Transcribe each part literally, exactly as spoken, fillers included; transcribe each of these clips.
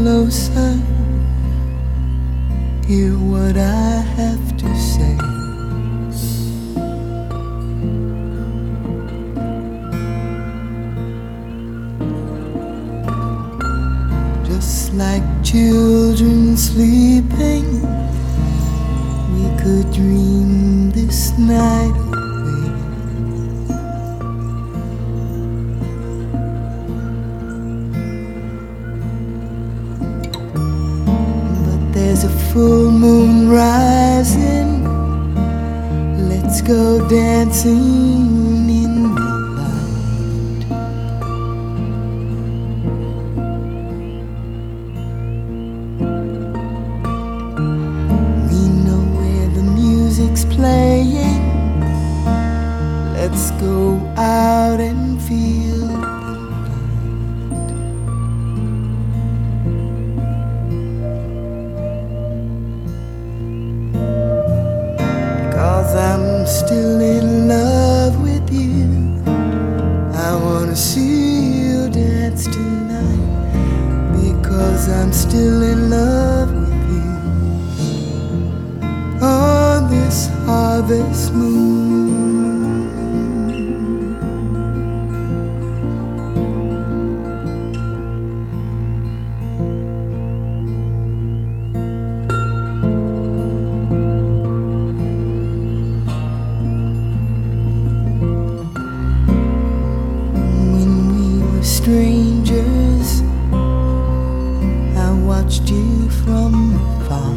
closer, hear what I have to say. Just like children sleeping, we could dream this night away. But there's a full moon rising, let's go dancing in the light. We know where the music's playing, let's go out and feel the night. Cause I'm still in love with you, I wanna see you dance tonight. Because I'm still in love with you, on this harvest moon. When we were strangers, I watched you from afar.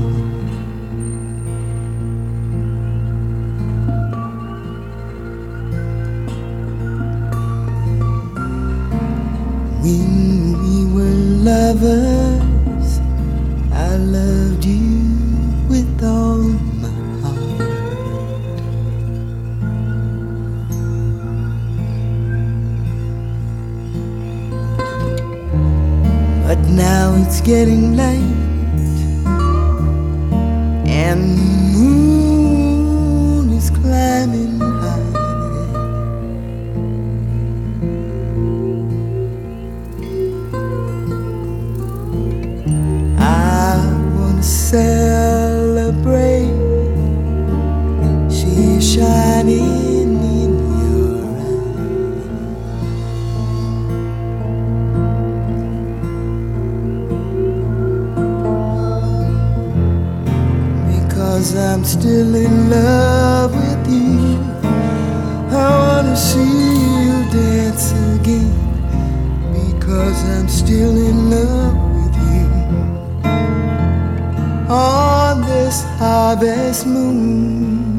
When we were lovers, I loved you with all my heart. But now it's getting late, and the moon is climbing high. I wanna celebrate, she's shining in your eyes. Because I'm still in love with you, I wanna see you dance again. Because I'm still in love with you, on this harvest moon.